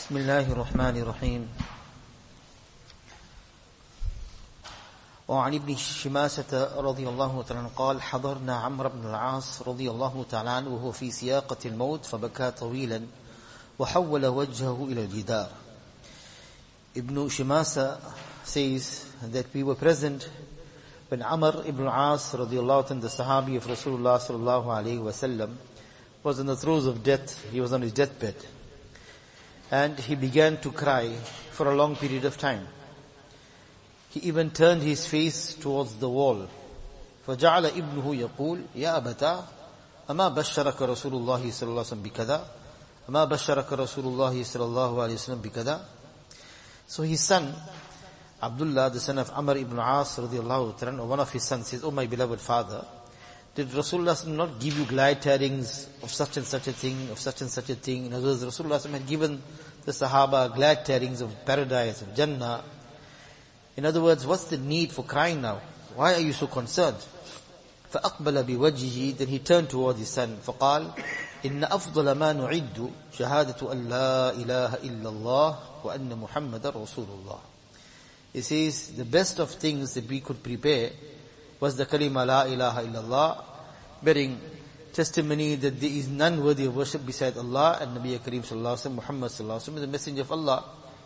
بسم الله الرحمن الرحيم. وعن ابن شماسة رضي الله تعالى عنه قال: حضرنا عمرو بن العاص رضي الله تعالى عنه وهو في سياقة الموت فبكى طويلا وحول وجهه إلى الجدار. Ibn Shimasa says that we were present when Amr ibn al-As radiallahu anhu, the Sahabi of Rasulullah sallallahu alayhi wasallam, was in the throes of death. He was on his deathbed. And he began to cry for a long period of time. He even turned his face towards the wall. فَجَعَلَ إِبْنُهُ يَقُولُ يَا أَبَتَا أَمَا بَشَّرَكَ رَسُولُ اللَّهِ صلى الله عليه وسلم بِكَذَا أَمَا بَشَّرَكَ رَسُولُ اللَّهِ صلى الله عليه وسلم بِكَذَا. So his son, Abdullah, the son of Amr ibn As radiallahu ta'ala, one of his sons says, "Oh my beloved father, did Rasulullah not give you glad tidings of such and such a thing, of such and such a thing?" In other words, Rasulullah had given the Sahaba glad tidings of paradise, of Jannah. In other words, what's the need for crying now? Why are you so concerned? فَأَقْبَلَ بِوَجْهِهِ. Then he turned toward his son. فَقَالَ إِنَّ أَفْضَلَ مَا نُعِدُّ شَهَادَةُ أَن لَا إِلَهَ إِلَّا اللَّهُ وَأَنَّ مُحَمَّدًا رَسُولُ اللَّهِ. He says, the best of things that we could prepare was the kalima la ilaha illallah, bearing testimony that there is none worthy of worship beside Allah and Nabi Kareem sallallahu alaihi wasallam, Muhammad sallallahu alaihi wasallam, the messenger of Allah.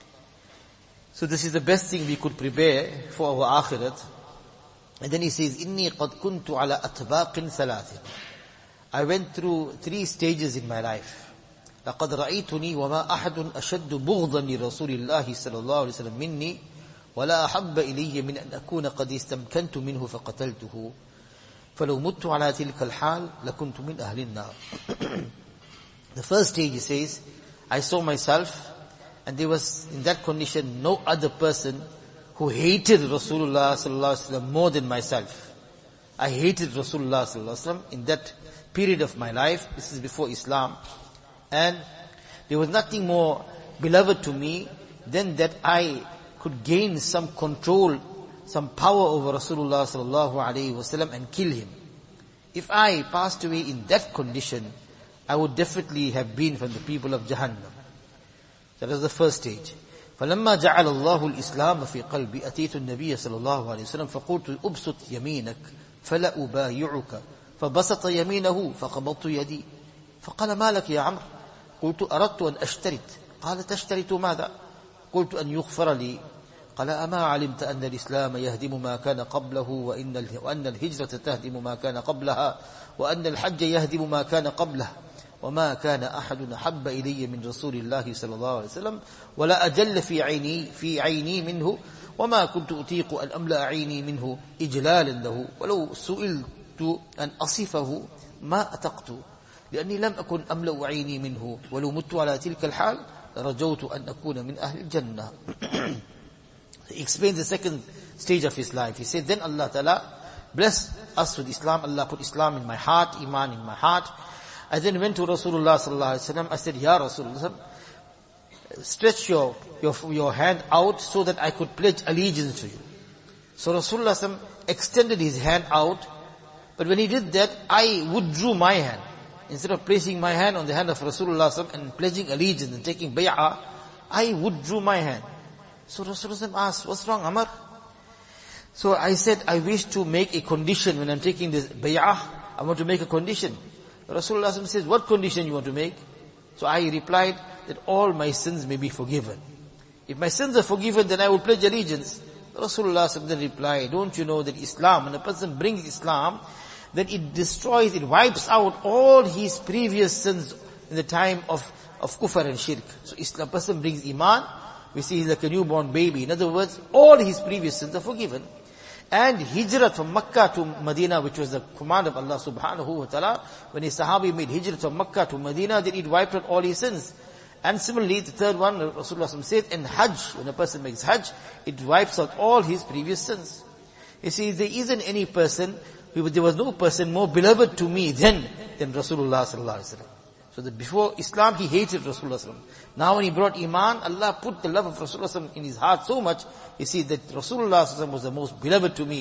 So this is the best thing we could prepare for our akhirat. And then he says, "Inni qad kuntu ala atbaqin thalathin." I went through 3 stages in my life. لَقَدْ رَأَيْتُنِي وَمَا أَحَدٌ أَشَدُّ بُغْضًا لِرَسُولِ اللَّهِ صلى الله عليه وسلم مِنِّي وَلَا أَحَبَّ إِلَيَّ مِنْ أَنْ أَكُونَ قَدْ اسْتَمْكَنْتُ مِنْهُ فَقَتَلْتُهُ فَلَوْ مُتُّ عَلَى تِلْكَ الْحَالِ لَكُنْتُ مِنْ أَهْلِ النَّارِ. The first stage, he says, I saw myself, and there was in that condition no other person who hated Rasulullah sallallahu alaihi wasallam more than myself. I hated Rasulullah sallallahu alaihi wasallam in that period of my life. This is before Islam. And there was nothing more beloved to me than that I could gain some control, some power over Rasulullah sallallahu alaihi wasallam and kill him. If I passed away in that condition, I would definitely have been from the people of Jahannam. That was the first stage. فَلَمَّا جَعَلَ اللَّهُ الْإِسْلَامَ فِي قَلْبِي أَتَيْتُ النَّبِيَّ صلى الله عليه وسلم فقلت أبسط يمينك فلا أبايعك فبسط يمينه فقبضت يدي فقال: ما لك يا عمرو؟ قلت: أردت أن أشترط. قال: تشترط ماذا؟ قلت: أن يغفر لي. قال: أما علمت أن الإسلام يهدم ما كان قبله وأن الهجرة تهدم ما كان قبلها وأن الحج يهدم ما كان قبله وما كان أحد أحب إلي من رسول الله صلى الله عليه وسلم ولا أجل في عيني منه وما كنت أطيق أن أملأ عيني منه إجلالا له ولو سئلت أن أصفه ما أتقت لأني لم أكن أملأ عيني منه ولو مت على تلك الحال رجوت أن أكون من أهل الجنة. He explains the second stage of his life. He said, then Allah Ta'ala blessed us with Islam. Allah put Islam in my heart, Iman in my heart. I then went to Rasulullah sallallahu alaihi wasallam. I said, Ya Rasulullah, stretch your hand out so that I could pledge allegiance to you. So Rasulullah sallallahu alaihi wasallam extended his hand out, but when he did that, I withdrew my hand. Instead of placing my hand on the hand of Rasulullah sallallahu alaihi wasallam and pledging allegiance and taking bay'ah, I withdrew my hand. So Rasulullah asked, what's wrong, Amr? So I said, I wish to make a condition when I'm taking this bay'ah. I want to make a condition. Rasulullah says, what condition you want to make? So I replied that all my sins may be forgiven. If my sins are forgiven, then I will pledge allegiance. Rasulullah then replied, don't you know that Islam, when a person brings Islam, then it destroys, it wipes out all his previous sins in the time of kufr and shirk. So Islam, person brings Iman, we see he's like a newborn baby. In other words, all his previous sins are forgiven. And hijrah from Makkah to Medina, which was the command of Allah subhanahu wa ta'ala, when a Sahabi made hijrah from Makkah to Medina, then it wiped out all his sins. And similarly, the third one, Rasulullah said, in Hajj, when a person makes Hajj, it wipes out all his previous sins. You see, there isn't any person, there was no person more beloved to me than Rasulullah sallallahu alaihi wasallam. So that before Islam, he hated Rasulullah sallallahu alaihi wasallam. Now when he brought Iman, Allah put the love of Rasulullah sallallahu alaihi wasallam in his heart so much, you see that Rasulullah sallallahu alaihi wasallam was the most beloved to me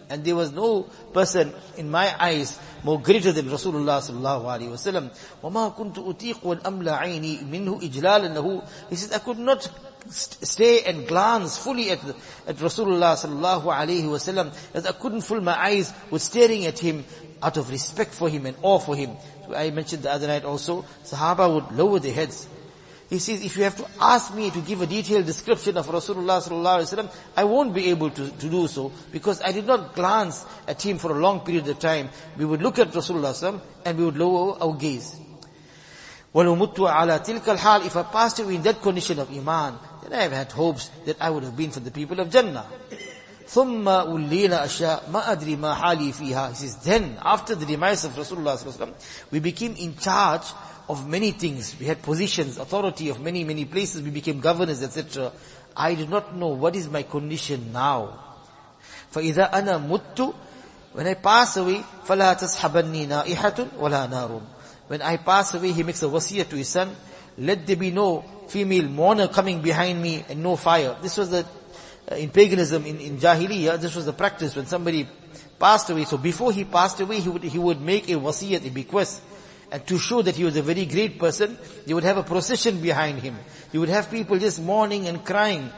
And there was no person in my eyes more greater than Rasulullah sallallahu alaihi wasallam. وَمَا كُنْتُ أُتِيقُ وَالْأَمْلَ عَيْنِي مِنْهُ إِجْلَالًا لَهُ. He says, I could not stay and glance fully at Rasulullah sallallahu alaihi wasallam, as I couldn't fill my eyes with staring at him out of respect for him and awe for him. So I mentioned the other night also, Sahaba would lower their heads. He says, if you have to ask me to give a detailed description of Rasulullah sallallahu alaihi wasallam, I won't be able to do so, because I did not glance at him for a long period of time. We would look at Rasulullah sallallahu alaihi wasallam and we would lower our gaze. وَلَوْ مُتُّ عَلَى تِلْكَ الْحَالِ. If I passed away in that condition of iman, then I have had hopes that I would have been for the people of Jannah. ثُمَّ أُلِّينَ أَشْيَاءَ مَا أَدْرِ مَا حَالِي فِيهَا. He says, then, after the demise of Rasulullah sallallahu alaihi wasallam, we became in charge of many things. We had positions, authority of many, many places. We became governors, etc. I did not know what is my condition now. فَإِذَا أَنَا مُتُّ. When I pass away, فَلَا تَصْحَبَنِّي نَائِحَةٌ وَلَا نَارٌ. When I pass away, he makes a wasiyah to his son, let there be no female mourner coming behind me and no fire. This was in paganism, in Jahiliyyah, this was the practice when somebody passed away. So before he passed away, he would make a wasiyah, a bequest. And to show that he was a very great person, they would have a procession behind him. You would have people just mourning and crying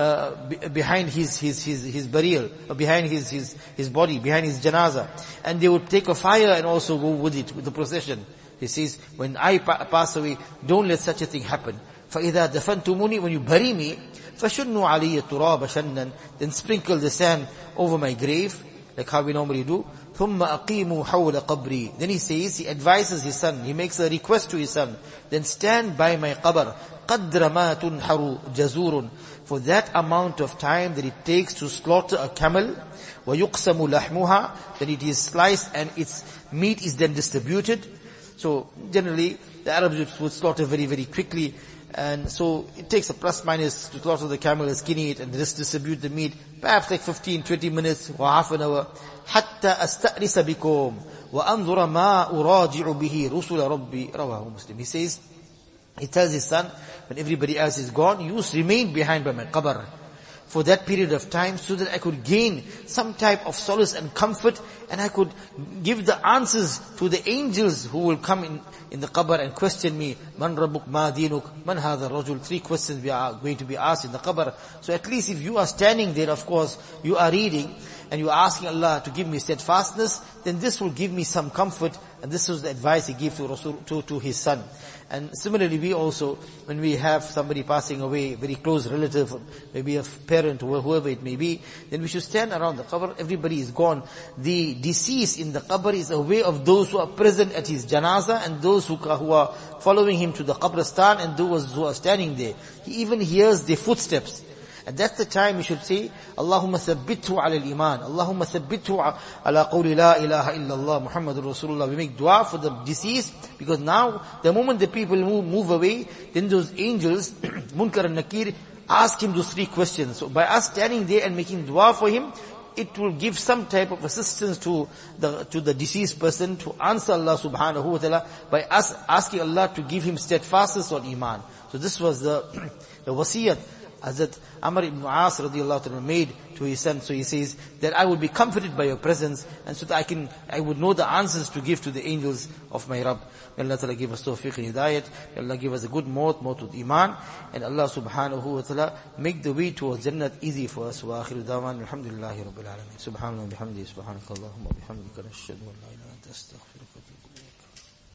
behind his burial, or behind his body, behind his janazah. And they would take a fire and also go with it, with the procession. He says, when I pass away, don't let such a thing happen. فَإِذَا دَفَنْتُمُونِي. When you bury me, فَشُنُّوا عَلِيَّ التُّرَابَ شَنًّا. Then sprinkle the sand over my grave, like how we normally do. ثُمَّ أَقِيمُوا حَوْلَ قَبْرِي. Then he says, he advises his son, he makes a request to his son, then stand by my qabr, قَدْرَ مَا تُنْحَرُ جَزُورٌ. For that amount of time that it takes to slaughter a camel, وَيُقْسَمُ لَحْمُهَا. Then it is sliced and its meat is then distributed. So generally, the Arabs would slaughter very, very quickly. And so it takes a plus minus to slaughter the camel, skin it, and just distribute the meat. Perhaps like 15, 20 minutes or half an hour. حَتَّى أَسْتَأْنِسَ بِكُمْ وَأَنْظُرَ مَا أُرَاجِعُ بِهِ رُسُلَ رَبِّي. Rawahu Muslim. He says, he tells his son, when everybody else is gone, you remain behind by my qabr for that period of time, so that I could gain some type of solace and comfort, and I could give the answers to the angels who will come in the qabr and question me. Man rabbuk, ma dinuk, man hadha rajul. 3 questions we are going to be asked in the qabr. So at least if you are standing there, of course, you are reading, and you are asking Allah to give me steadfastness, then this will give me some comfort. And this was the advice he gave to his son. And similarly, we also, when we have somebody passing away, very close relative, maybe a parent or whoever it may be, then we should stand around the qabr. Everybody is gone. The deceased in the qabr is aware of those who are present at his janazah, and those who are following him to the qabristan, and those who are standing there. He even hears their footsteps. And that's the time we should say, Allahumma thabbithu ala al-iman. Allahumma thabbithu ala qawli la ilaha illallah Muhammadur Rasulullah. We make dua for the deceased, because now, the moment the people move away, then those angels, Munkar and Nakir, ask him those 3 questions. So by us standing there and making dua for him, it will give some type of assistance to the deceased person to answer Allah subhanahu wa ta'ala, by us asking Allah to give him steadfastness on iman. So this was the wasiyat Hazrat Amr ibn As radiallahu ta'ala made to his son. So he says that I would be comforted by your presence, and so that I would know the answers to give to the angels of my Rabb. May Allah ta'ala give us tawfiq and hidayat. May Allah give us a good maut with iman. And Allah subhanahu wa ta'ala make the way towards Jannat easy for us. Wa akhiru dawan. Alhamdulillahi rabbil alameen. Subhanallah bihamdi. Subhanakallahumma bihamdika. Nashhadu an la ilaha illa anta astaghfiruka.